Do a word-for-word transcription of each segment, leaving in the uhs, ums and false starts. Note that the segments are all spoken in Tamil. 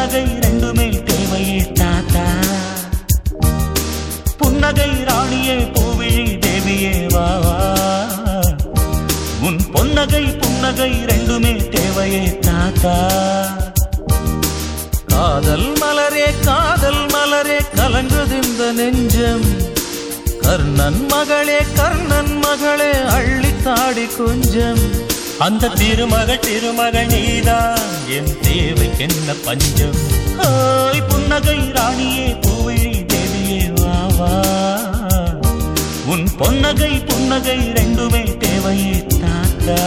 புன்னகை ரெண்டுமே தேவையே தாத்தா. புன்னகை ராணியே பூவிழி தேவியே வாவா. உன் பொன்னகை புன்னகை ரெண்டுமே தேவையே தாத்தா. காதல் மலரே காதல் மலரே கலங்குது இந்த நெஞ்சம். கர்ணன் மகளே கர்ணன் மகளே அள்ளித்தாடி கொஞ்சம். அந்த திருமகள் திருமகள் நீதான் என் தேவைக்கென்ன பஞ்சம். ஓய் புன்னகை ராணியே பூவிழி தேவியே வாவா. உன் பொன்னகை புன்னகை ரெண்டுமே தேவையே தாத்தா.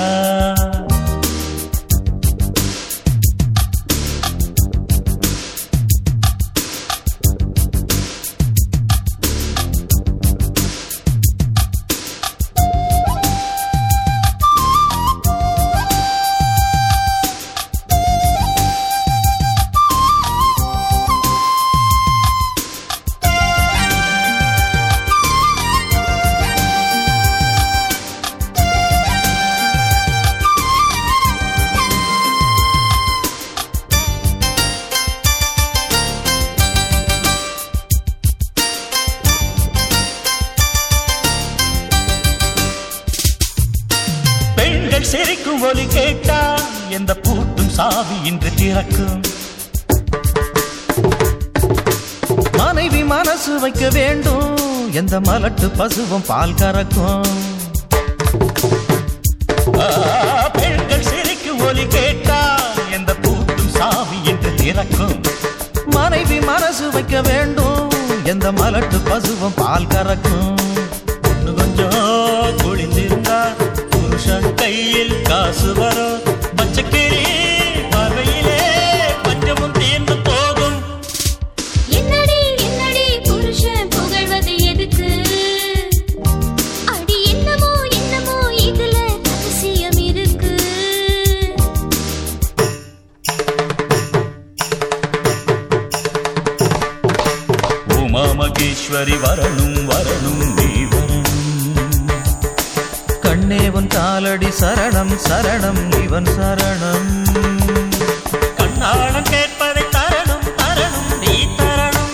சிரிக்கும் ஒலி கேட்டா எந்த பூட்டும் சாவி இன்று திறக்கும். மனைவி மனசு வைக்க வேண்டும் எந்த மலட்டு பசுவும் பால் கறக்கும். பெண்கள் சிரிக்கும் ஒலி கேட்டா எந்த பூட்டும் சாவி இன்று திறக்கும். மனைவி மனசு வைக்க வேண்டும் எந்த மலட்டு பசுவும் பால் கறக்கும். ஒண்ணு கொஞ்சம் குளிந்திருந்தா புருஷன் கையில் காசு வரும். பச்சைக்கிளி பார்வையிலே பஞ்சமும் தீர்ந்து போகும். என்னடி என்னடி புருஷன் புகழ்வது எதுக்கு? அடி என்னமோ என்னமோ இதுல ரகசியம் இருக்கு. உமா மகேஸ்வரி வரணும் வரணும் நீ வரணும். கண்ணே உன் காலடி சரணம் சரணம் இவன் சரணம். கண்ணாளம் கேட்பதை தரணும் தரணும் நீ தரணும்.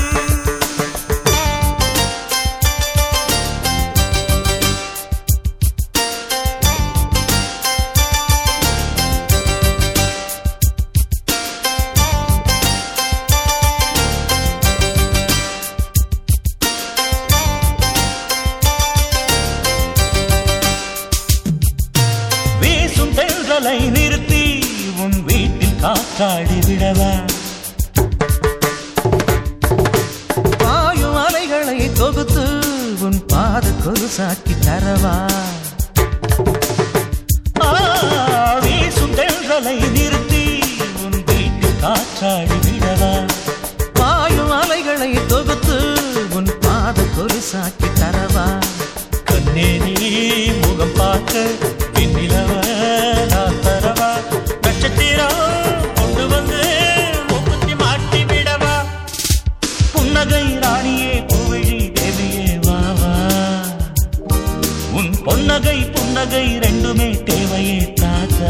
தென்றலை நிறுத்தி உன் வீட்டில் காற்றாடி விடவா. பாயும் அலைகளை தொகுத்து உன் பாத கொலுசாக்கி தரவா. வீசும் தென்றலை நிறுத்தி உன் வீட்டில் காற்றாடி விடவா. பாயும் அலைகளை தொகுத்து உன் பாத கொலுசாக்கி தரவா. கண்ணே நீ முகம் பார்க்க பின்னிலவ நான் தரவா. நட்சத்திரம் கொண்டு வந்து முப்பத்தி மாட்டி விடவா. புன்னகை ராணியே பூவிழி தேவியே வாவா. உன் பொன்னகை புன்னகை ரெண்டுமே தேவையே தாத்தா.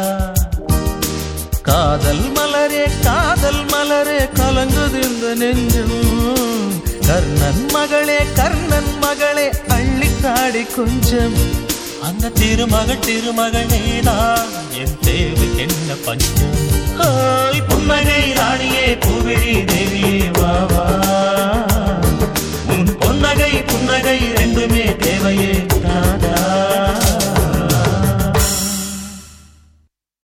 காதல் மலரே காதல் மலரே கலங்குது இந்த நெஞ்சம். கர்ணன் மகளே கர்ணன் மகளே அள்ளித்தாடி கொஞ்சம். அந்த திருமகள் திருமகள் நீதான் என் தேவைக்கென்ன பஞ்சம். ஓய் புன்னகை ராணியே பூவிழி தேவியே வாவா. உன் பொன்னகை புன்னகை